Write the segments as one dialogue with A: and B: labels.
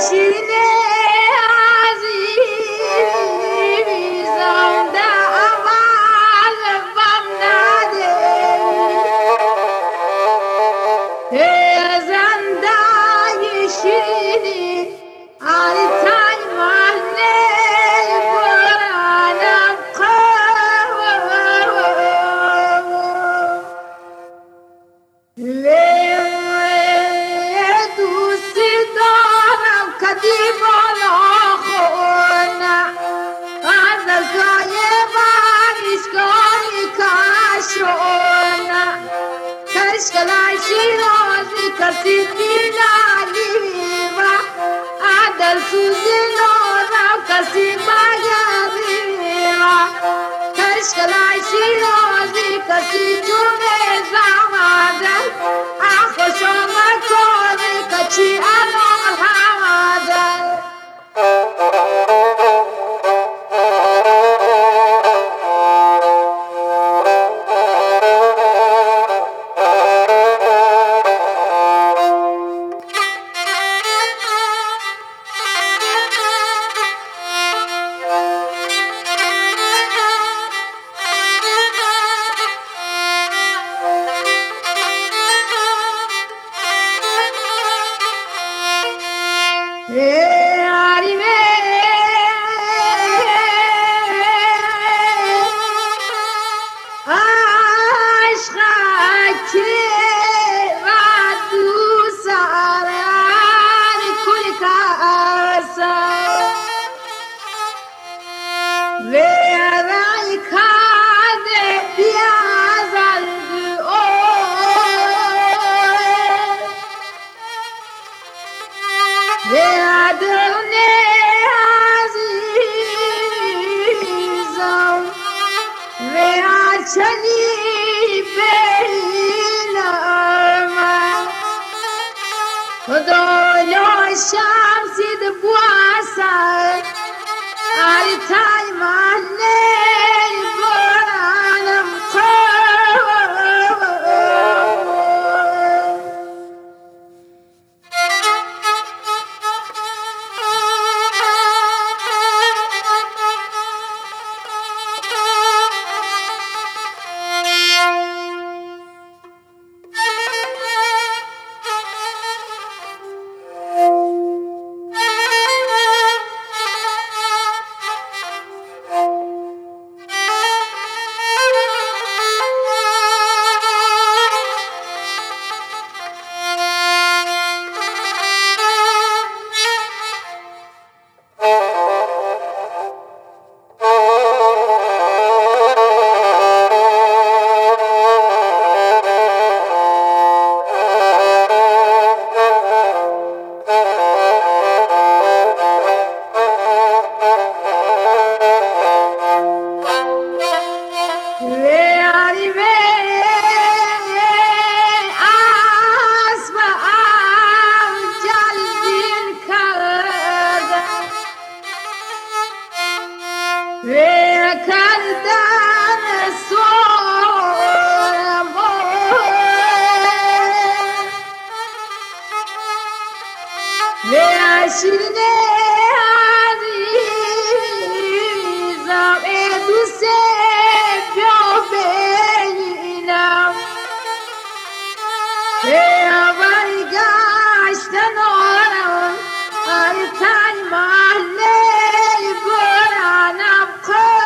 A: شیرین عزیزم دعوت بم نده زنده شیرین علی تای محله برانم دوستی دارم کدی بالا خونه از دلگاه بانشگاهی کشونه کشکلای شیرازی کسی بینالی و عدل سوزی نورم کسی بگردی و کشکلای شیرازی کسی جونه زماده خوش آمد کنی کچی انار هماده چنی بینم خدایا شمسی دبواسد علی تای محله برانم شیرین عزیزم دوست بیا بینم برگشتن آرم ای تای محله برانم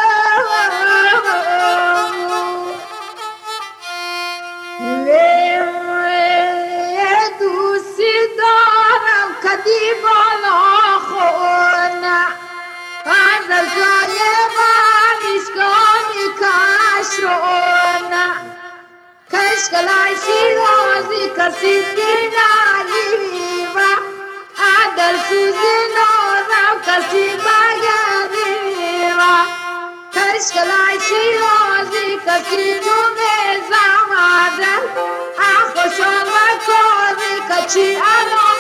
A: دوستی دارم کدی بالا خونه از دلگاه بانشگاهی کشونه کشکلای شیرازی کسی بینالی و عدل سوزی نورم کسی بگردی و کشکلای شیرازی کسی جونه زماده خوش آمد کنی کچی انار